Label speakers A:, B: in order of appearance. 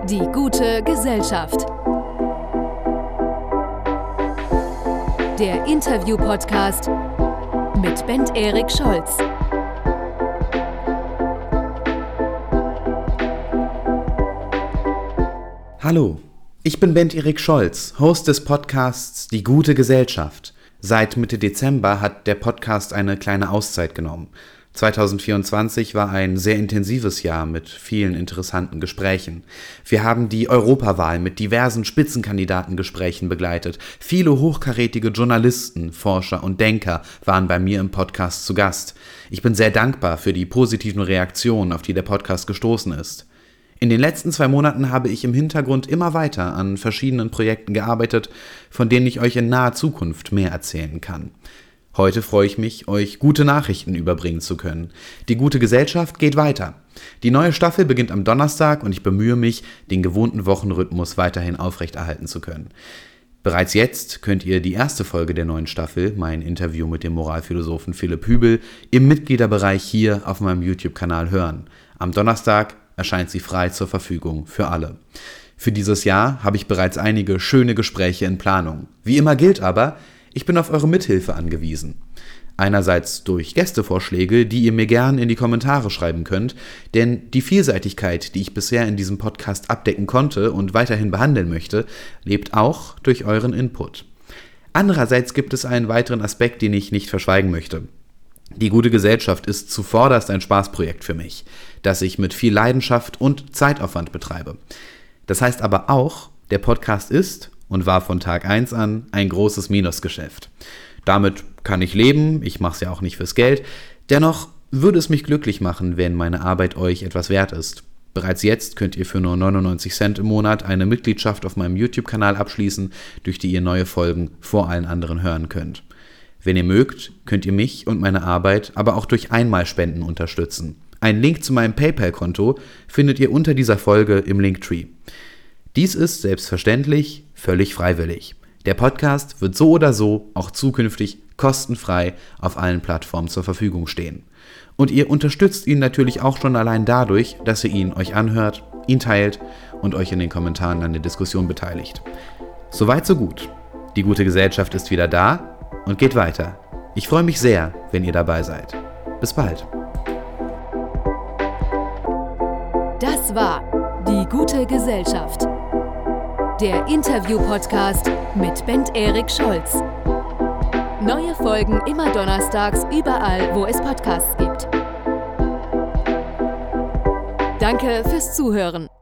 A: Die gute Gesellschaft. Der Interview-Podcast mit Bent-Erik Scholz.
B: Hallo, ich bin Bent-Erik Scholz, Host des Podcasts Die gute Gesellschaft. Seit Mitte Dezember hat der Podcast eine kleine Auszeit genommen. 2024 war ein sehr intensives Jahr mit vielen interessanten Gesprächen. Wir haben die Europawahl mit diversen Spitzenkandidatengesprächen begleitet. Viele hochkarätige Journalisten, Forscher und Denker waren bei mir im Podcast zu Gast. Ich bin sehr dankbar für die positiven Reaktionen, auf die der Podcast gestoßen ist. In den letzten 2 Monaten habe ich im Hintergrund immer weiter an verschiedenen Projekten gearbeitet, von denen ich euch in naher Zukunft mehr erzählen kann. Heute freue ich mich, euch gute Nachrichten überbringen zu können. Die gute Gesellschaft geht weiter. Die neue Staffel beginnt am Donnerstag und ich bemühe mich, den gewohnten Wochenrhythmus weiterhin aufrechterhalten zu können. Bereits jetzt könnt ihr die erste Folge der neuen Staffel, mein Interview mit dem Moralphilosophen Philipp Hübel, im Mitgliederbereich hier auf meinem YouTube-Kanal hören. Am Donnerstag erscheint sie frei zur Verfügung für alle. Für dieses Jahr habe ich bereits einige schöne Gespräche in Planung. Wie immer gilt aber, ich bin auf eure Mithilfe angewiesen. Einerseits durch Gästevorschläge, die ihr mir gern in die Kommentare schreiben könnt, denn die Vielseitigkeit, die ich bisher in diesem Podcast abdecken konnte und weiterhin behandeln möchte, lebt auch durch euren Input. Andererseits gibt es einen weiteren Aspekt, den ich nicht verschweigen möchte. Die gute Gesellschaft ist zuvorderst ein Spaßprojekt für mich, das ich mit viel Leidenschaft und Zeitaufwand betreibe. Das heißt aber auch, der Podcast ist und war von Tag 1 an ein großes Minusgeschäft. Damit kann ich leben, ich mache es ja auch nicht fürs Geld. Dennoch würde es mich glücklich machen, wenn meine Arbeit euch etwas wert ist. Bereits jetzt könnt ihr für nur 99 Cent im Monat eine Mitgliedschaft auf meinem YouTube-Kanal abschließen, durch die ihr neue Folgen vor allen anderen hören könnt. Wenn ihr mögt, könnt ihr mich und meine Arbeit aber auch durch Einmalspenden unterstützen. Einen Link zu meinem PayPal-Konto findet ihr unter dieser Folge im Linktree. Dies ist selbstverständlich völlig freiwillig. Der Podcast wird so oder so auch zukünftig kostenfrei auf allen Plattformen zur Verfügung stehen. Und ihr unterstützt ihn natürlich auch schon allein dadurch, dass ihr ihn euch anhört, ihn teilt und euch in den Kommentaren an der Diskussion beteiligt. Soweit so gut. Die gute Gesellschaft ist wieder da und geht weiter. Ich freue mich sehr, wenn ihr dabei seid. Bis bald.
A: Das war Die gute Gesellschaft. Der Interview-Podcast mit Bent-Erik Scholz. Neue Folgen immer donnerstags überall, wo es Podcasts gibt. Danke fürs Zuhören.